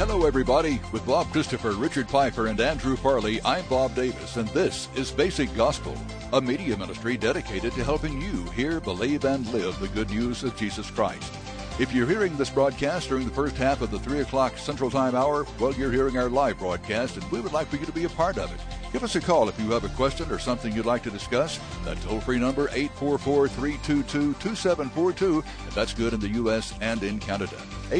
Hello, everybody. With Bob Christopher, Richard Pfeiffer, and Andrew Farley, I'm Bob Davis, and this is Basic Gospel, a media ministry dedicated to helping you hear, believe, and live the good news of Jesus Christ. If you're hearing this broadcast during the first half of the 3 o'clock Central Time hour, well, you're hearing our live broadcast, and we would like for you to be a part of it. Give us a call if you have a question or something you'd like to discuss. That toll-free number, 844-322-2742, and that's good in the U.S. and in Canada.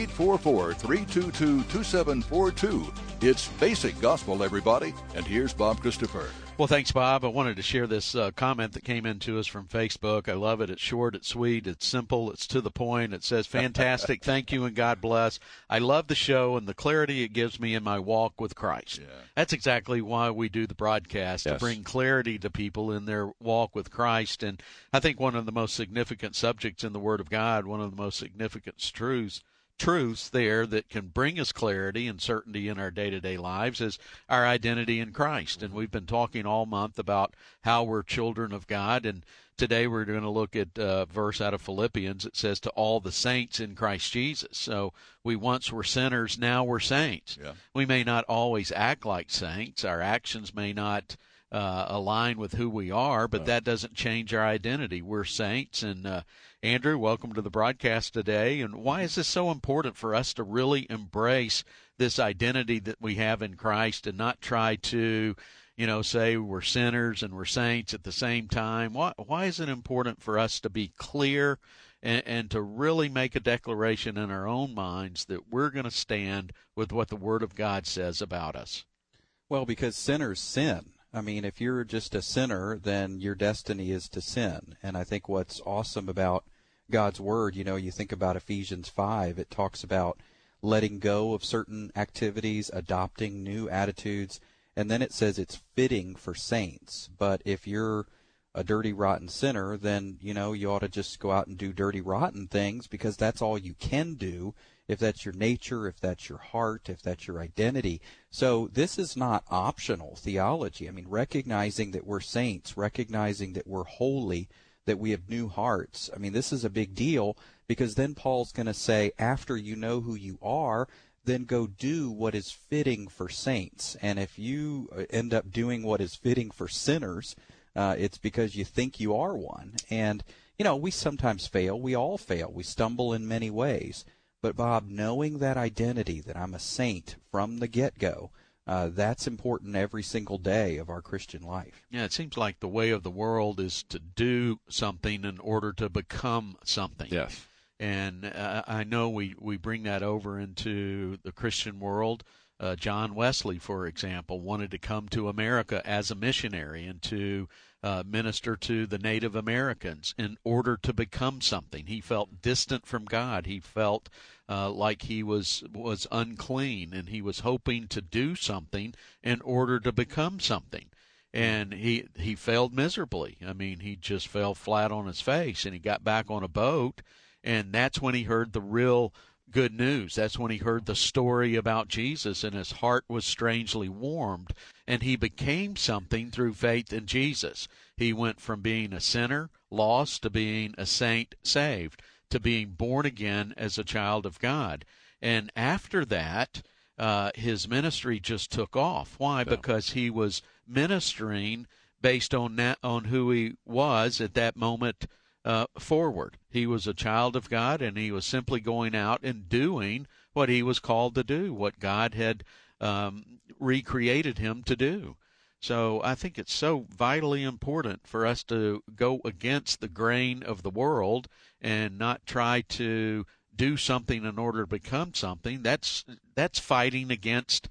844-322-2742. It's Basic Gospel, everybody, and here's Bob Christopher. Well, thanks, Bob. I wanted to share this comment that came in to us from Facebook. I love it. It's short, it's sweet, it's simple, it's to the point. It says, fantastic, thank you, and God bless. I love the show and the clarity it gives me in my walk with Christ. Yeah. That's exactly why we do the broadcast, to bring clarity to people in their walk with Christ. And I think one of the most significant subjects in the Word of God, one of the most significant truths there that can bring us clarity and certainty in our day-to-day lives is our identity in Christ. And we've been talking all month about how we're children of God, and today we're going to look at a verse out of Philippians. It says, to all the saints in Christ Jesus. So we once were sinners, now we're saints. Yeah. We may not always act like saints. Our actions may not align with who we are, but that doesn't change our identity. We're saints. And Andrew, welcome to the broadcast today. And why is this so important for us to really embrace this identity that we have in Christ and not try to, say we're sinners and we're saints at the same time? Why is it important for us to be clear and to really make a declaration in our own minds that we're going to stand with what the Word of God says about us? Well, because sinners sin. I mean, if you're just a sinner, then your destiny is to sin. And I think what's awesome about God's Word, you think about Ephesians 5, it talks about letting go of certain activities, adopting new attitudes, and then it says it's fitting for saints. But if you're a dirty, rotten sinner, then, you ought to just go out and do dirty, rotten things, because that's all you can do, if that's your nature, if that's your heart, if that's your identity. So this is not optional theology. I mean, recognizing that we're saints, recognizing that we're holy, that we have new hearts. I mean, this is a big deal, because then Paul's going to say, after you know who you are, then go do what is fitting for saints. And if you end up doing what is fitting for sinners, it's because you think you are one. And, we sometimes fail. We all fail. We stumble in many ways. But, Bob, knowing that identity, that I'm a saint from the get-go, that's important every single day of our Christian life. Yeah, it seems like the way of the world is to do something in order to become something. Yes. And I know we bring that over into the Christian world. John Wesley, for example, wanted to come to America as a missionary and to minister to the Native Americans in order to become something. He felt distant from God. He felt like he was unclean, and he was hoping to do something in order to become something. And he failed miserably. I mean, he just fell flat on his face, and he got back on a boat, and that's when he heard the real good news. That's when he heard the story about Jesus, and his heart was strangely warmed, and he became something through faith in Jesus. He went from being a sinner, lost, to being a saint, saved, to being born again as a child of God. And after that, his ministry just took off. Why? Yeah. Because he was ministering based on who he was at that moment forward. He was a child of God, and he was simply going out and doing what he was called to do, what God had recreated him to do. So I think it's so vitally important for us to go against the grain of the world and not try to do something in order to become something. That's fighting against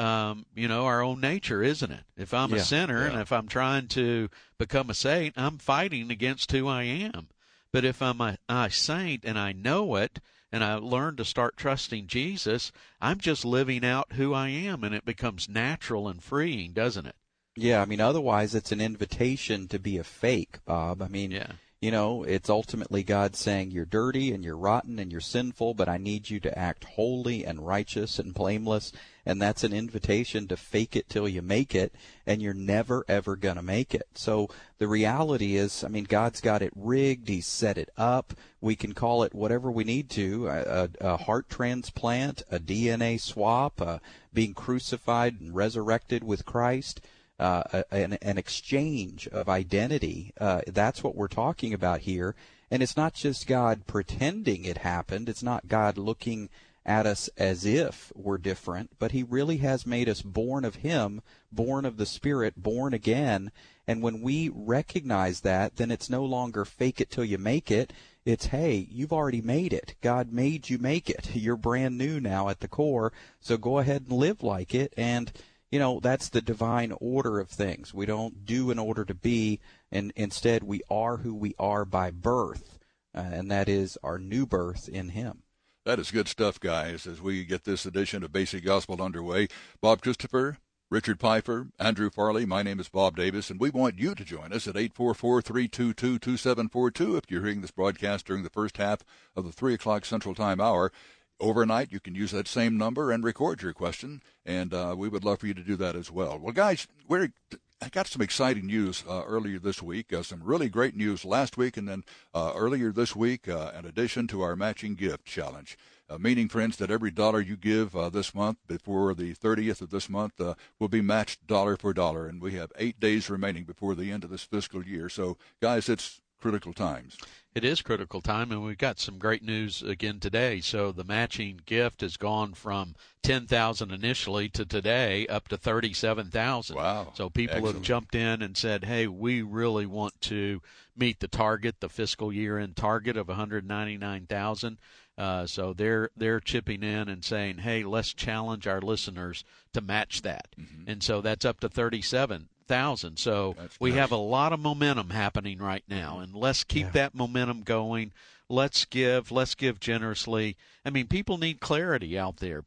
our own nature, isn't it? If I'm a sinner and if I'm trying to become a saint, I'm fighting against who I am. But if I'm a saint and I know it, and I learn to start trusting Jesus, I'm just living out who I am, and it becomes natural and freeing, doesn't it? Yeah, I mean, otherwise it's an invitation to be a fake, Bob. I mean, it's ultimately God saying you're dirty and you're rotten and you're sinful, but I need you to act holy and righteous and blameless. And that's an invitation to fake it till you make it, and you're never, ever going to make it. So the reality is, God's got it rigged. He's set it up. We can call it whatever we need to, a heart transplant, a DNA swap, being crucified and resurrected with Christ. An exchange of identity. That's what we're talking about here. And it's not just God pretending it happened. It's not God looking at us as if we're different, but he really has made us born of him, born of the Spirit, born again. And when we recognize that, then it's no longer fake it till you make it. It's, hey, you've already made it. God made you make it. You're brand new now at the core, so go ahead and live like it. And that's the divine order of things. We don't do in order to be, and instead we are who we are by birth, and that is our new birth in him. That is good stuff, guys, as we get this edition of Basic Gospel underway. Bob Christopher, Richard Pfeiffer, Andrew Farley, my name is Bob Davis, and we want you to join us at 844-322-2742 if you're hearing this broadcast during the first half of the 3 o'clock Central Time hour. Overnight, you can use that same number and record your question, and we would love for you to do that as well. Well, guys, I got some exciting news earlier this week, some really great news last week, and then earlier this week, in addition to our matching gift challenge. Meaning, friends, that every dollar you give this month before the 30th of this month will be matched dollar for dollar, and we have 8 days remaining before the end of this fiscal year. So, guys, it's critical times. It is critical time, and we've got some great news again today. So the matching gift has gone from $10,000 initially to today up to $37,000. Wow. So people Excellent. have jumped in and said, hey, we really want to meet the target, the fiscal year-end target of $199,000. So they're chipping in and saying, hey, let's challenge our listeners to match that. Mm-hmm. And so that's up to $37,000. So we have a lot of momentum happening right now, and let's keep that momentum going. Let's give generously. People need clarity out there.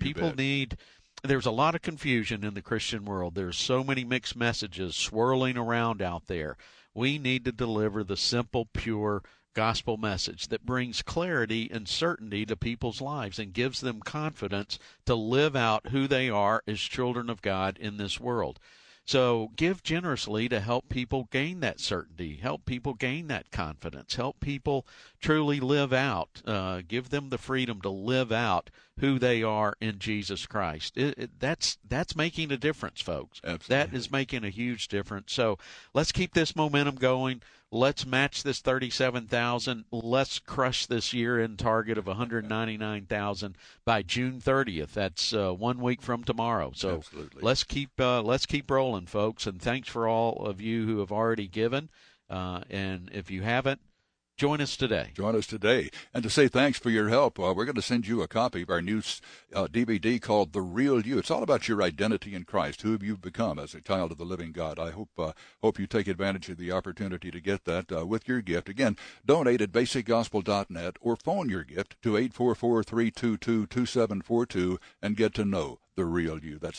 There's a lot of confusion in the Christian world. There's so many mixed messages swirling around out there. We need to deliver the simple, pure gospel message that brings clarity and certainty to people's lives and gives them confidence to live out who they are as children of God in this world. So give generously to help people gain that certainty, help people gain that confidence, help people truly live out, give them the freedom to live out who they are in Jesus Christ. That's making a difference, folks. Absolutely. That is making a huge difference. So let's keep this momentum going. Let's match this $37,000. Let's crush this year-end target of $199,000 by June 30th. That's 1 week from tomorrow. So Absolutely. let's keep rolling, folks. And thanks for all of you who have already given. And if you haven't, join us today. Join us today. And to say thanks for your help, we're going to send you a copy of our new DVD called The Real You. It's all about your identity in Christ, who you've become as a child of the living God. I hope you take advantage of the opportunity to get that with your gift. Again, donate at basicgospel.net or phone your gift to 844-322-2742 and get to know the real you. That's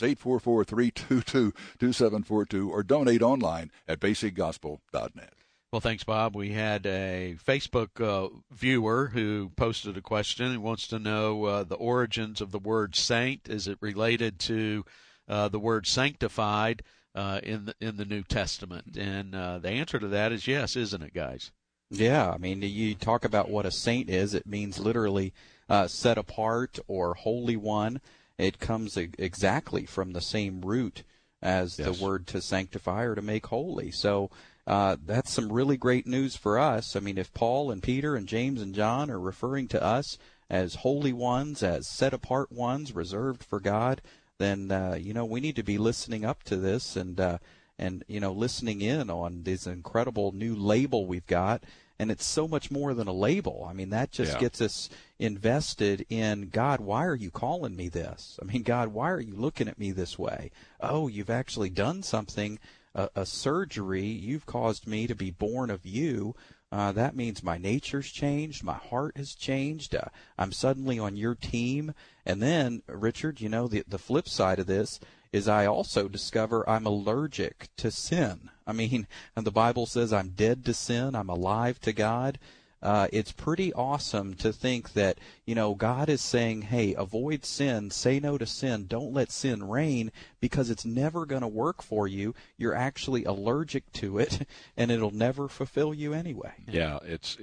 844-322-2742 or donate online at basicgospel.net. Well, thanks, Bob. We had a Facebook viewer who posted a question. He wants to know the origins of the word saint. Is it related to the word sanctified in the New Testament? And the answer to that is yes, isn't it, guys? Yeah, you talk about what a saint is. It means literally set apart or holy one. It comes exactly from the same root as the word to sanctify or to make holy. So that's some really great news for us. If Paul and Peter and James and John are referring to us as holy ones, as set-apart ones, reserved for God, then, we need to be listening up to this and listening in on this incredible new label we've got. And it's so much more than a label. That just gets us invested in, God, why are you calling me this? God, why are you looking at me this way? Oh, you've actually done something, a surgery. You've caused me to be born of you. That means my nature's changed. My heart has changed. I'm suddenly on your team. And then, Richard, the flip side of this is I also discover I'm allergic to sin. I mean, and the Bible says I'm dead to sin, I'm alive to God. It's pretty awesome to think that, God is saying, hey, avoid sin, say no to sin, don't let sin reign, because it's never going to work for you. You're actually allergic to it, and it'll never fulfill you anyway. Yeah, it's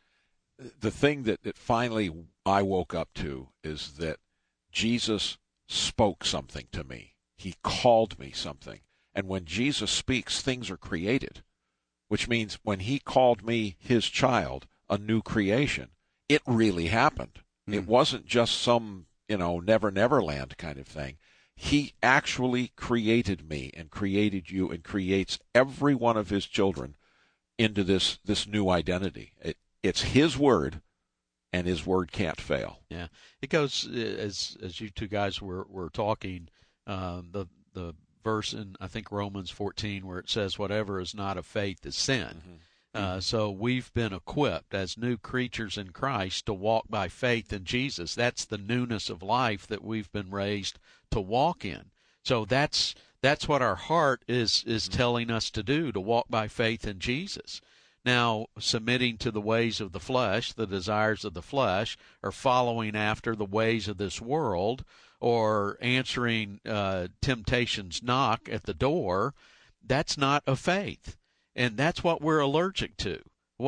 the thing that finally I woke up to is that Jesus spoke something to me. He called me something. And when Jesus speaks, things are created, which means when he called me his child, a new creation, it really happened. It wasn't just some, Never Never Land kind of thing. He actually created me and created you and creates every one of his children into this new identity. It's his word, and his word can't fail. Yeah, it goes as you two guys were talking. The verse in, I think, Romans 14, where it says, "Whatever is not of faith is sin." So we've been equipped as new creatures in Christ to walk by faith in Jesus. That's the newness of life that we've been raised to walk in. So that's what our heart is telling us to do, to walk by faith in Jesus. Now, submitting to the ways of the flesh, the desires of the flesh, or following after the ways of this world, or answering temptation's knock at the door, that's not of faith. And that's what we're allergic to.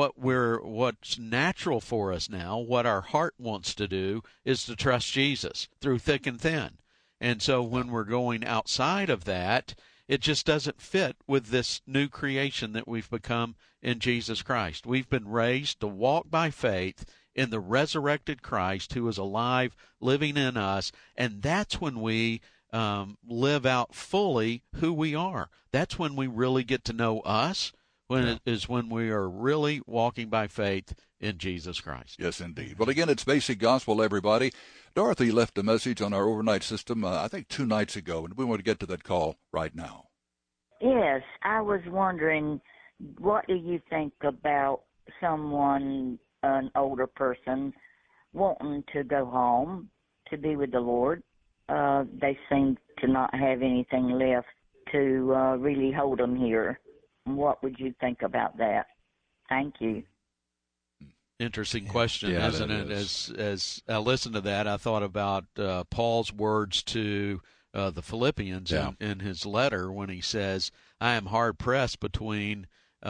What's natural for us now, what our heart wants to do, is to trust Jesus through thick and thin. And so when we're going outside of that, it just doesn't fit with this new creation that we've become in Jesus Christ. We've been raised to walk by faith in the resurrected Christ who is alive, living in us, and that's when we live out fully who we are. That's when we really get to know us, it is when we are really walking by faith in Jesus Christ. Yes, indeed. Well, again, it's Basic Gospel, everybody. Dorothy left a message on our overnight system, I think 2 nights ago, and we want to get to that call right now. Yes, I was wondering, what do you think about someone, an older person, wanting to go home to be with the Lord? They seem to not have anything left to really hold them here. What would you think about that? Thank you. Interesting question, isn't it? As I listened to that, I thought about Paul's words to the Philippians in his letter when he says, "I am hard pressed between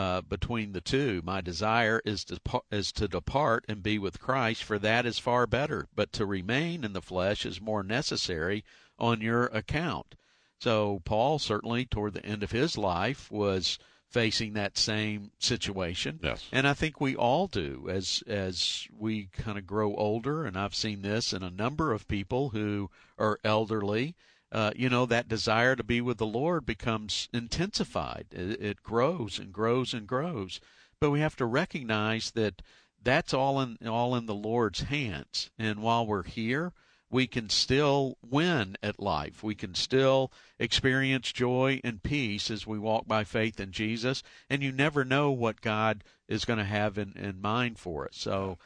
the two. My desire is to depart and be with Christ, for that is far better. But to remain in the flesh is more necessary on your account." So Paul, certainly toward the end of his life, was facing that same situation. Yes. And I think we all do as we kind of grow older, and I've seen this in a number of people who are elderly. That desire to be with the Lord becomes intensified. It grows and grows and grows. But we have to recognize that that's all in the Lord's hands. And while we're here, we can still win at life. We can still experience joy and peace as we walk by faith in Jesus. And you never know what God is going to have in mind for us. So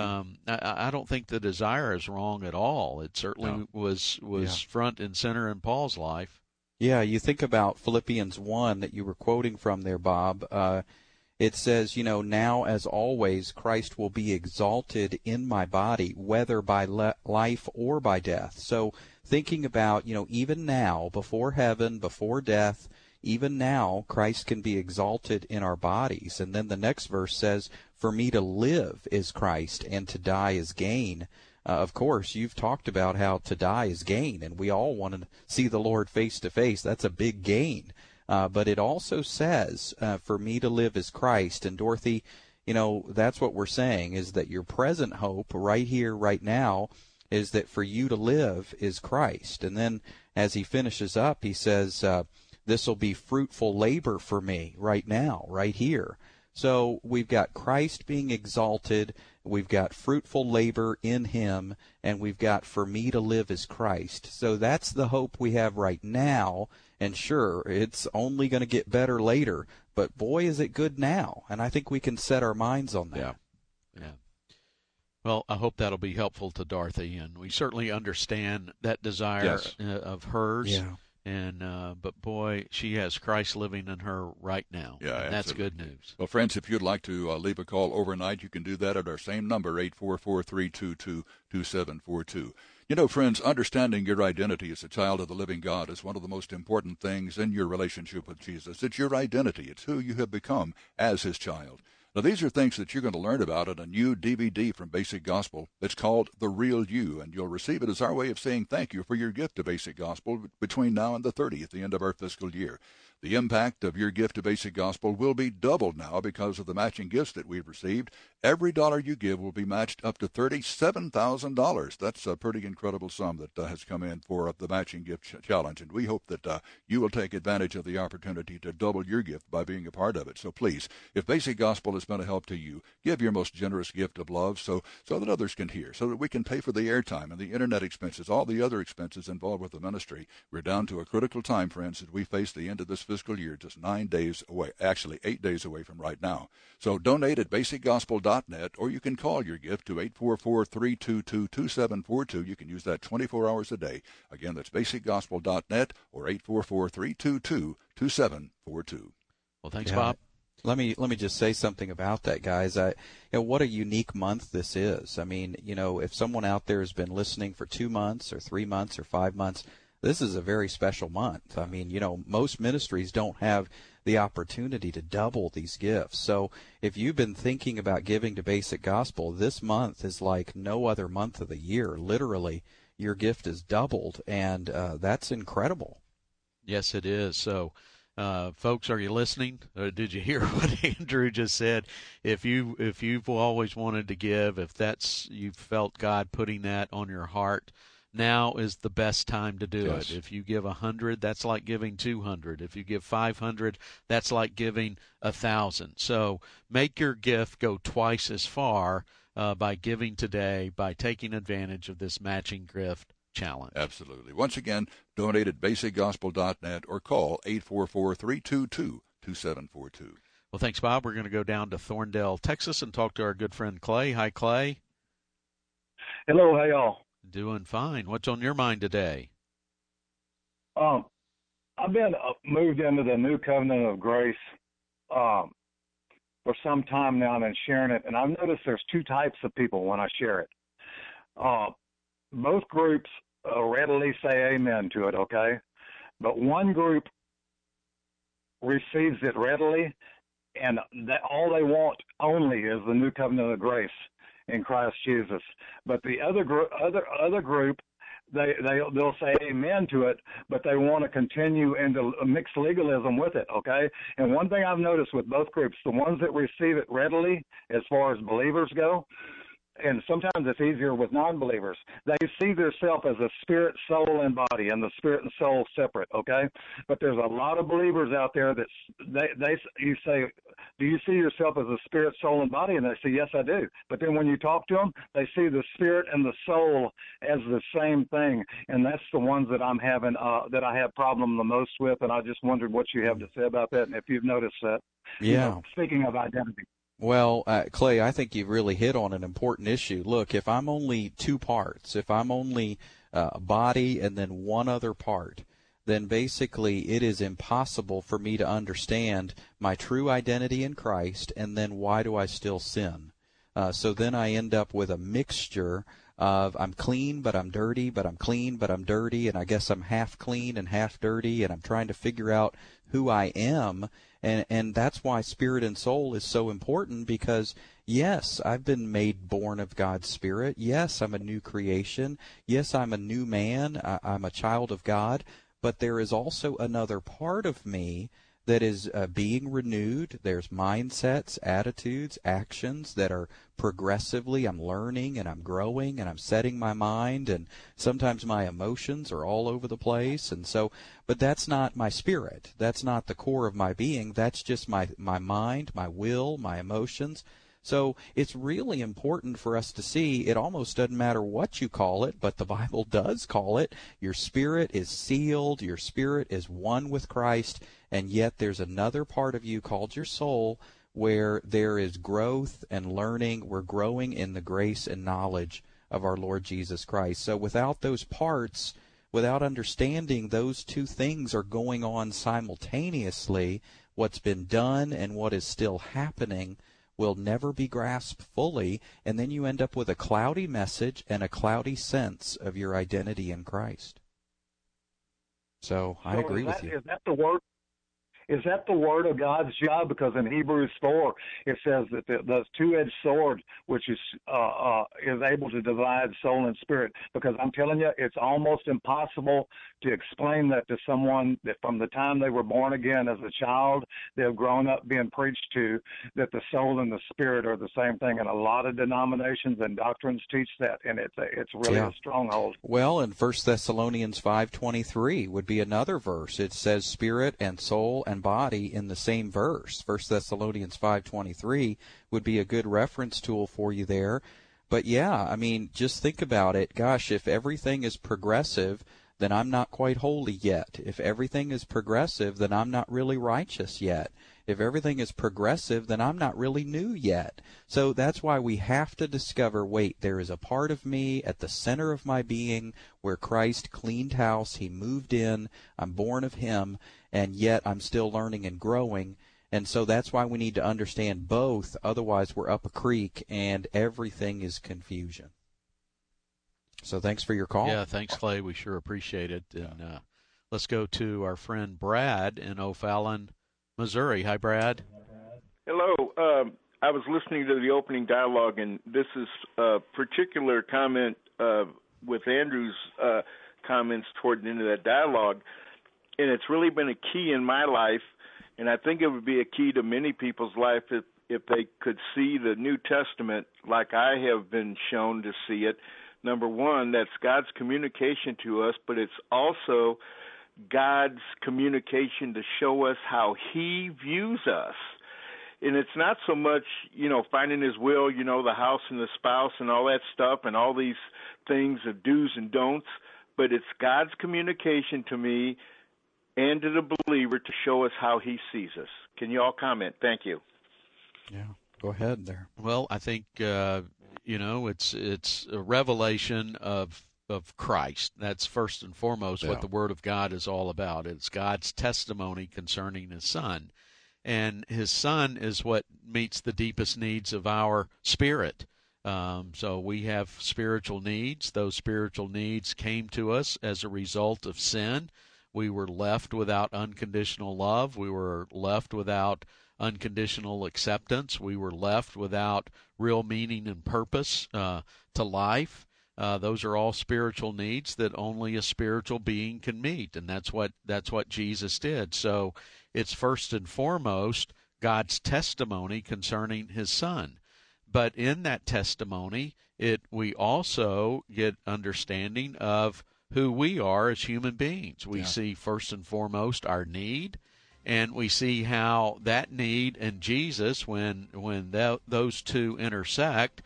I don't think the desire is wrong at all. It certainly was front and center in Paul's life. Yeah, you think about Philippians 1 that you were quoting from there, Bob. It says, now as always, Christ will be exalted in my body, whether by life or by death. So thinking about, even now, before heaven, before death, even now, Christ can be exalted in our bodies. And then the next verse says, "For me to live is Christ, and to die is gain." Of course, you've talked about how to die is gain, and we all want to see the Lord face to face. That's a big gain. But it also says, "For me to live is Christ." And Dorothy, that's what we're saying, is that your present hope right here, right now, is that for you to live is Christ. And then as he finishes up, he says, "This will be fruitful labor for me right now, right here." So we've got Christ being exalted, we've got fruitful labor in him, and we've got for me to live as Christ. So that's the hope we have right now. And sure, it's only going to get better later, but boy, is it good now. And I think we can set our minds on that. Yeah. Well, I hope that'll be helpful to Dorothy, and we certainly understand that desire of hers. Yeah. And but boy, she has Christ living in her right now. Yeah, and that's absolutely. good news. Well, friends, if you'd like to leave a call overnight, you can do that at our same number, 844-322-2742. You know, friends, understanding your identity as a child of the living God is one of the most important things in your relationship with Jesus. It's your identity. It's who you have become as his child. Now, these are things that you're going to learn about in a new DVD from Basic Gospel. It's called The Real You, and you'll receive it as our way of saying thank you for your gift to Basic Gospel between now and the 30th, the end of our fiscal year. The impact of your gift to Basic Gospel will be doubled now because of the matching gifts that we've received. Every dollar you give will be matched up to $37,000. That's a pretty incredible sum that has come in for the matching gift challenge, and we hope that you will take advantage of the opportunity to double your gift by being a part of it. So please, if Basic Gospel has been a help to you, give your most generous gift of love so that others can hear, so that we can pay for the airtime and the internet expenses, all the other expenses involved with the ministry. We're down to a critical time, friends, as we face the end of this fiscal year, just 9 days away, actually 8 days away from right now. So donate at basicgospel.net, or you can call your gift to 844-322-2742. You can use that 24 hours a day. Again, that's basicgospel.net or 844-322-2742. Well, thanks, Bob. Let me just say something about that, guys. What a unique month this is. I mean, if someone out there has been listening for 2 months or 3 months or 5 months, this is a very special month. I mean, most ministries don't have the opportunity to double these gifts. So if you've been thinking about giving to Basic Gospel, this month is like no other month of the year. Literally, your gift is doubled, and that's incredible. Yes, it is. So, folks, are you listening? Did you hear what Andrew just said? If you've always wanted to give, if you felt God putting that on your heart, now is the best time to do it. If you give 100, that's like giving 200. If you give 500, that's like giving 1,000. So make your gift go twice as far by giving today, by taking advantage of this matching gift challenge. Absolutely. Once again, donate at basicgospel.net or call 844-322-2742. Well, thanks, Bob. We're going to go down to Thorndale, Texas, and talk to our good friend Clay. Hi, Clay. Hello, how y'all? Doing fine. What's on your mind today? I've been moved into the New Covenant of Grace for some time now, and been sharing it. And I've noticed there's two types of people when I share it. Both groups readily say amen to it, okay? But one group receives it readily, and all they want only is the New Covenant of Grace in Christ Jesus. But the other group, they'll say amen to it, but they want to continue into mixed legalism with it, okay? And one thing I've noticed with both groups, the ones that receive it readily, as far as believers go, and sometimes it's easier with non-believers, they see themselves as a spirit, soul, and body, and the spirit and soul separate, okay? But there's a lot of believers out there that you say, do you see yourself as a spirit, soul, and body? And they say, yes, I do. But then when you talk to them, they see the spirit and the soul as the same thing, and that's the ones that I'm having, that I have problem the most with, and I just wondered what you have to say about that, and if you've noticed that. Yeah. Speaking of identity. Well, Clay, I think you've really hit on an important issue. Look, if I'm only two parts, if I'm only a body and then one other part, then basically it is impossible for me to understand my true identity in Christ, and then why do I still sin? So then I end up with a mixture of I'm clean but I'm dirty, but I'm clean but I'm dirty, and I guess I'm half clean and half dirty, and I'm trying to figure out who I am. And that's why spirit and soul is so important, because, yes, I've been made born of God's Spirit. Yes, I'm a new creation. Yes, I'm a new man. I'm a child of God. But there is also another part of me that is being renewed. There's mindsets, attitudes, actions that are progressively, I'm learning and I'm growing and I'm setting my mind, and sometimes my emotions are all over the place. And so, but that's not my spirit. That's not the core of my being. That's just my mind, my will, my emotions. So it's really important for us to see it almost doesn't matter what you call it, but the Bible does call it. Your spirit is sealed. Your spirit is one with Christ. And yet there's another part of you called your soul where there is growth and learning. We're growing in the grace and knowledge of our Lord Jesus Christ. So without those parts, without understanding those two things are going on simultaneously, what's been done and what is still happening will never be grasped fully, and then you end up with a cloudy message and a cloudy sense of your identity in Christ. So I agree with you. Is that the word? Is that the word of God's job? Because in Hebrews 4, it says that the two-edged sword, which is able to divide soul and spirit. Because I'm telling you, it's almost impossible to explain that to someone that from the time they were born again as a child, they've grown up being preached to that the soul and the spirit are the same thing. And a lot of denominations and doctrines teach that, and it's really a stronghold. Well, in 1 Thessalonians 5:23 would be another verse. It says spirit and soul and body in the same verse. 1 Thessalonians 5:23 would be a good reference tool for you there. But yeah, I mean, just think about it. Gosh, if everything is progressive, then I'm not quite holy yet. If everything is progressive, then I'm not really righteous yet. If everything is progressive, then I'm not really new yet. So that's why we have to discover, wait, there is a part of me at the center of my being where Christ cleaned house, he moved in, I'm born of him, and yet I'm still learning and growing. And so that's why we need to understand both, otherwise we're up a creek and everything is confusion. So thanks for your call. Yeah, thanks, Clay. We sure appreciate it. And let's go to our friend Brad in O'Fallon, Missouri. Hi, Brad. Hello. I was listening to the opening dialogue, and this is a particular comment with Andrew's comments toward the end of that dialogue, and it's really been a key in my life, and I think it would be a key to many people's life if they could see the New Testament like I have been shown to see it. Number one, that's God's communication to us, but it's also God's communication to show us how he views us. And it's not so much, finding his will, the house and the spouse and all that stuff and all these things of do's and don'ts, but it's God's communication to me and to the believer to show us how he sees us. Can you all comment? Thank you. Yeah, go ahead there. Well, I think, it's a revelation of Christ. That's first and foremost what the Word of God is all about. It's God's testimony concerning his Son. And his Son is what meets the deepest needs of our spirit. So we have spiritual needs. Those spiritual needs came to us as a result of sin. We were left without unconditional love. We were left without unconditional acceptance. We were left without real meaning and purpose to life. Those are all spiritual needs that only a spiritual being can meet, and that's what Jesus did. So it's first and foremost God's testimony concerning his Son. But in that testimony, we also get understanding of who we are as human beings. We see first and foremost our need, and we see how that need and Jesus, when those two intersect,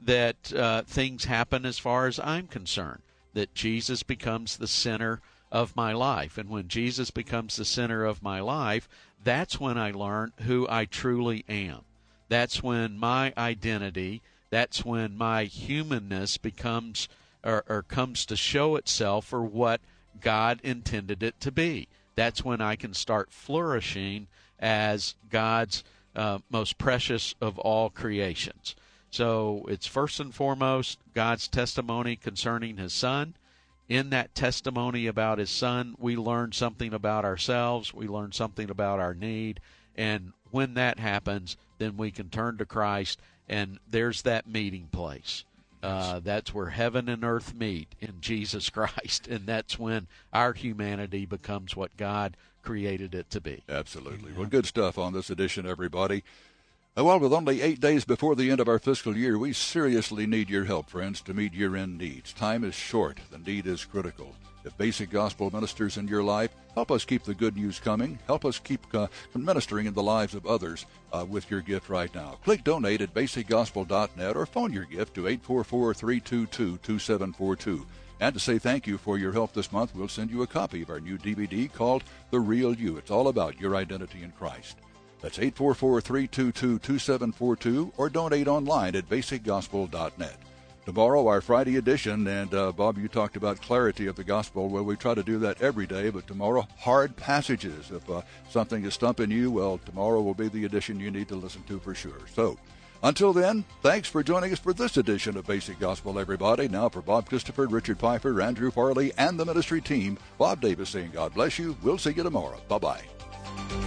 that things happen as far as I'm concerned, that Jesus becomes the center of my life. And when Jesus becomes the center of my life, that's when I learn who I truly am. That's when my identity, that's when my humanness becomes or comes to show itself for what God intended it to be. That's when I can start flourishing as God's most precious of all creations. So it's first and foremost God's testimony concerning his Son. In that testimony about his Son, we learn something about ourselves, we learn something about our need, and when that happens, then we can turn to Christ, and there's that meeting place. That's where heaven and earth meet in Jesus Christ, and that's when our humanity becomes what God created it to be. Absolutely. Well, good stuff on this edition, everybody. Well, with only 8 days before the end of our fiscal year, we seriously need your help, friends, to meet year-end needs. Time is short. The need is critical. If Basic Gospel ministers in your life, help us keep the good news coming. Help us keep ministering in the lives of others with your gift right now. Click donate at basicgospel.net or phone your gift to 844-322-2742. And to say thank you for your help this month, we'll send you a copy of our new DVD called The Real You. It's all about your identity in Christ. That's 844-322-2742 or donate online at basicgospel.net. Tomorrow, our Friday edition, and Bob, you talked about clarity of the gospel. Well, we try to do that every day, but tomorrow, hard passages. If something is stumping you, well, tomorrow will be the edition you need to listen to for sure. So, until then, thanks for joining us for this edition of Basic Gospel, everybody. Now, for Bob Christopher, Richard Pfeiffer, Andrew Farley, and the ministry team, Bob Davis saying God bless you. We'll see you tomorrow. Bye-bye.